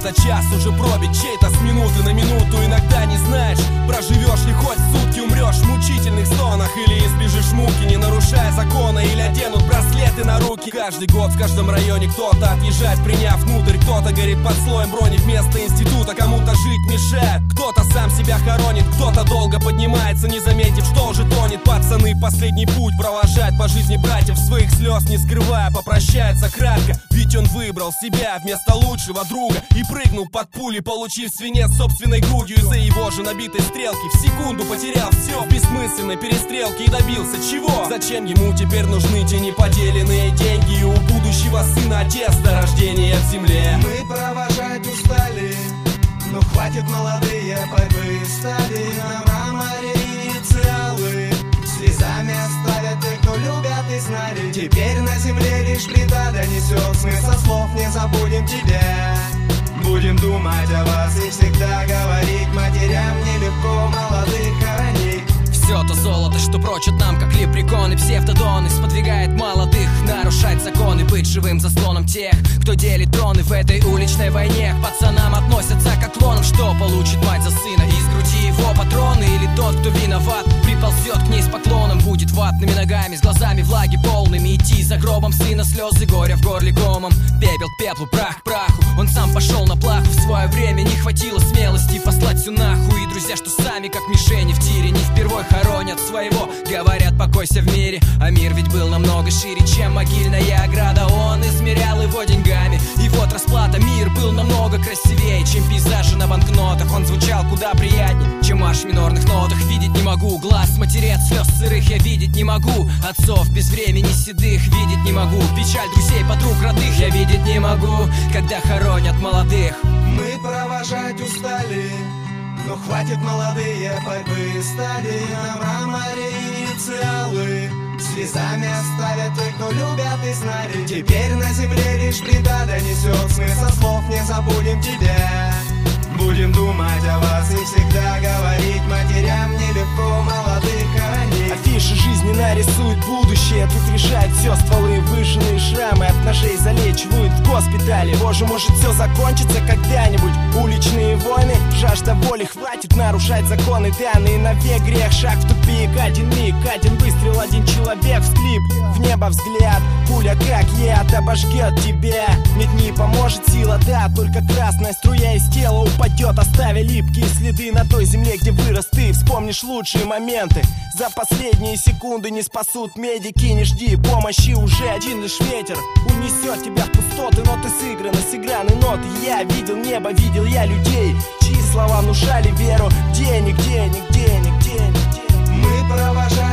чей-то час уже пробит, чей-то с минуты на минуту. Иногда не знаешь, проживешь ли хоть сутки, умрешь в мучительных стонах или избежишь муки, не нарушая закона, или оденут браслеты на руки. Каждый год в каждом районе кто-то отъезжает, приняв внутрь, кто-то горит под слоем брони вместо института, кому-то жить мешает, кто-то сам себя хоронит, кто-то долго поднимается, не заметив, что уже тонет. Пацаны последний путь провожают по жизни братьев, своих слез не скрывая, попрощается кратко, ведь он выбрал себя вместо лучшего друга и прыгнул под пули, получив свинец собственной грудью. Из-за его же набитой стрелки в секунду потерял все в бессмысленной перестрелке и добился чего? Зачем ему теперь нужны те неподеленные деньги и у будущего сына отец до рождения в земле? Мы провожать устали, но хватит, молодые борьбы стали на мраморе инициалы, слезами оставят те, кто любят и знали. Теперь на земле лишь плита донесет смысл слов, не забудем тебя. Будем думать о вас и всегда говорить матерям нелегко молодых хоронить. Все то золото, что прочат нам, как лепреконы, псевдодоны, сподвигает молодых нарушать законы, быть живым заслоном тех, кто делит троны в этой уличной войне. К пацанам относятся как к клонам, что получит мать за сына, из груди его патроны, или тот, кто виноват, приползет к ней с поклоном, будет ватными ногами, с глазами влаги полными, идти за гробом сына, слезы горя в горле комом, пепел к пеплу, прах к праху. Он сам пошел на плаху, в свое время не хватило смелости послать всю нахуй, и друзья, что сами как мишени в тире, не впервой хоронят своего, говорят, покойся в мире. А мир ведь был намного шире, чем могильная ограда. Он измерял его деньгами, и вот расплата. Мир был намного красивее, чем пейзажи на банкнотах. Он звучал куда приятнее, чем марш в минорных нотах. Видеть не могу глаз матерей от слез сырых, я видеть не могу отцов без времени седых, видеть не могу печаль друзей, подруг, родных. Я видеть не могу, когда хоронят молодых. Мы провожать устали, но хватит, молодые борьбы стали на мраморе инициалы, слезами оставят те, кто любят и знали. Теперь на земле лишь плита донесет смысл слов, не забудем тебя. Будем думать о вас и всегда говорить матерям нелегко молодых хоронить. Афиши жизни нарисуют будущее, тут решают все стволы, выжженные шрамы от ножей залечивают в госпитале. Боже, может все закончится когда-нибудь. Уличные войны, жажда воли, хватит нарушать законы, данные навек грех. Шаг в тупик, один миг, один выстрел, один человек, всклип, в небо взгляд, пуля как яд обожгет тебя. Нет, не поможет сила, да, только красная струя из тела упадет, оставя липкие следы на той земле, где вырос ты. Вспомнишь лучшие моменты, за последние секунды не спасут медики. Не жди помощи, уже один лишь ветер унесет тебя в пустоты. Ноты сыграны, сыграны ноты. Я видел небо, видел я людей, чьи слова внушали веру. Денег, денег, денег, денег, денег. Мы провожаем